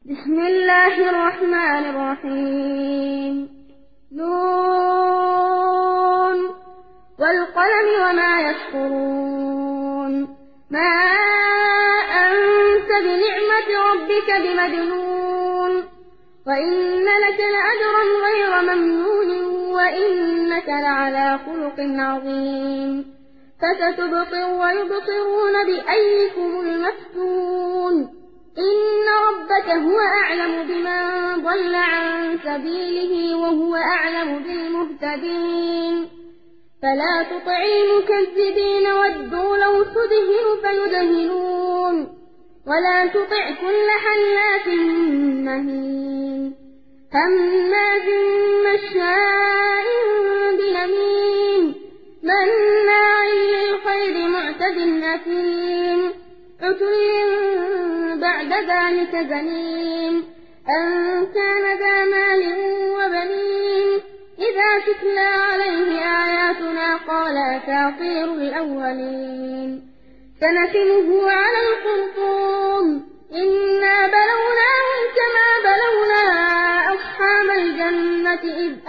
بسم الله الرحمن الرحيم. نون والقلم وما يسطرون. ما أنت بنعمة ربك بمجنون وإن لك لأجرا غير ممنون وإنك لعلى خلق عظيم. فستبصر ويبصرون بأيكم المفتون. إن ربك هو أعلم بمن ضل عن سبيله وهو أعلم بالمهتدين. فلا تطع المكذبين ودوا لو تدهن فيدهنون ولا تطع كل حلاف مهين هماز مشاء بنميم مناع للخير معتد أثيم عتل بعد ذلك زنيم أن كان ذا مال وبنين إذا تتلى عليه آياتنا قال أساطير الأولين سنسمه على الخرطوم إنا بلوناهم كما بلونا أصحاب الجنة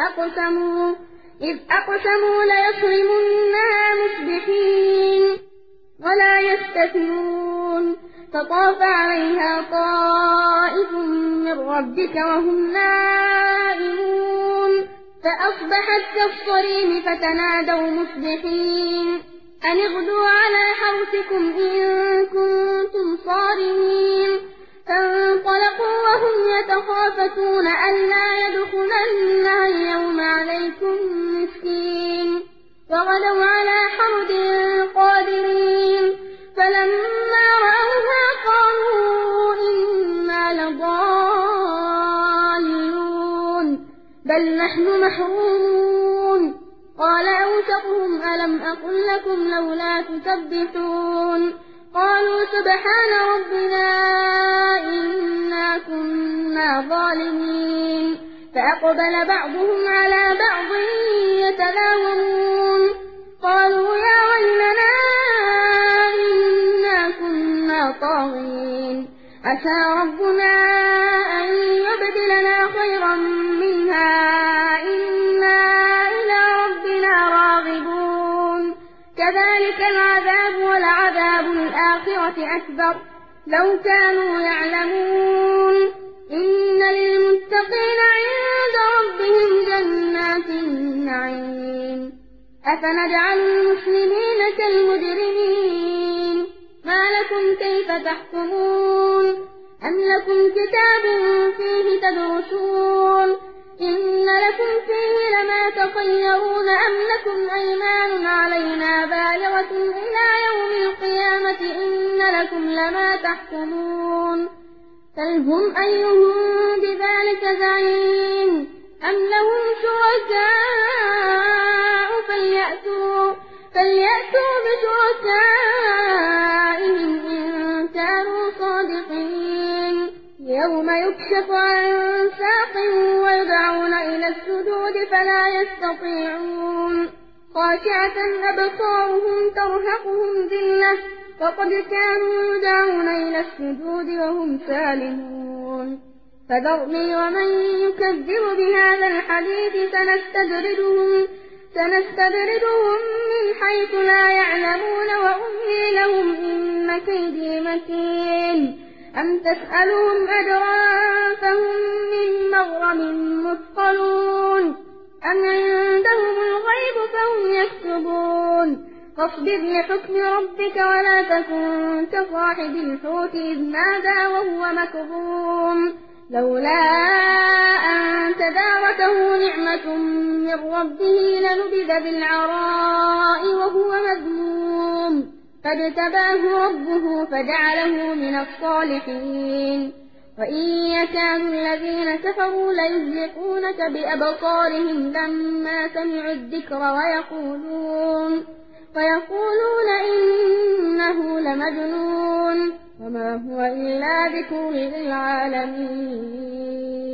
إذ أقسموا ليصرمنها مصبحين ولا يستثنون فطاف عليها طائف من ربك وهم نائمون فأصبحت كالصريم فتنادوا مصبحين أن اغدوا على حرثكم إن كنتم صارمين فانطلقوا وهم يتخافتون ألا يدخلنها اليوم عليكم مسكين وغدوا على حرد قادرين فلما رأوها قالوا إنا لضالون بل نحن محرومون قال أوسطهم ألم أقل لكم لولا تسبحون قالوا سبحان ربنا إنا كنا ظالمين فأقبل بعضهم على بعض يتلاومون قالوا يا ويلنا إنا كنا طاغين عسى ربنا أن يبدلنا خيرا منها إنا إلى ربنا راغبون كذلك العذاب ولعذاب الآخرة أكبر لو كانوا يعلمون إن للمتقين عند ربهم جنات النعيم أفنجعل المسلمين كالمجرمين ما لكم كيف تحكمون أم لكم كتاب فيه تدرسون إن لكم فيه لما تخيرون أم لكم أيمان علينا بالغة إلى يوم القيامة إن لكم لما تحكمون سلهم أيهم بذلك زعيم أم لهم شركاء فليأتوا بشركائهم إن كانوا صادقين يوم يكشف عن ساق ويدعون إلى السجود فلا يستطيعون خاشعة أبصارهم ترهقهم ذلة وقد كانوا يدعون إلى السجود وهم سالمون فذرني ومن يكذب بهذا الحديث سنستدرجهم من حيث لا يعلمون وأملي لهم إن كيدي متين أم تسألهم أجرا فهم من مغرم مثقلون أم عندهم الغيب فهم يكتبون فاصبر لحكم ربك ولا تكن كصاحب الحوت إذ نادى وهو مكظوم لولا أن تداركه نعمة من ربه لنبذ بالعراء وهو مذموم فاجتباه ربه فجعله من الصالحين وإن يكاد الذين كفروا ليزلقونك بأبصارهم لما سمعوا الذكر ويقولون إنه لمجنون وما هو إلا ذكر للعالمين.